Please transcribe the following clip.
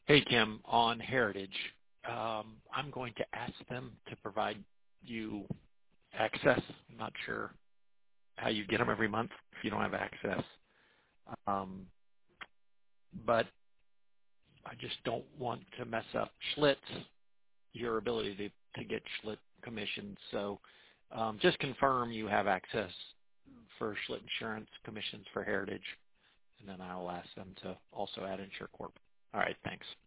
Hey, Kim, on Heritage, I'm going to ask them to provide you access. I'm not sure how you get them every month if you don't have access. Um, but I just don't want to mess up Schlitz, your ability to get Schlitt commissions. So just confirm you have access for Schlitt Insurance commissions for Heritage, and then I'll ask them to also add InsureCorp. All right, thanks.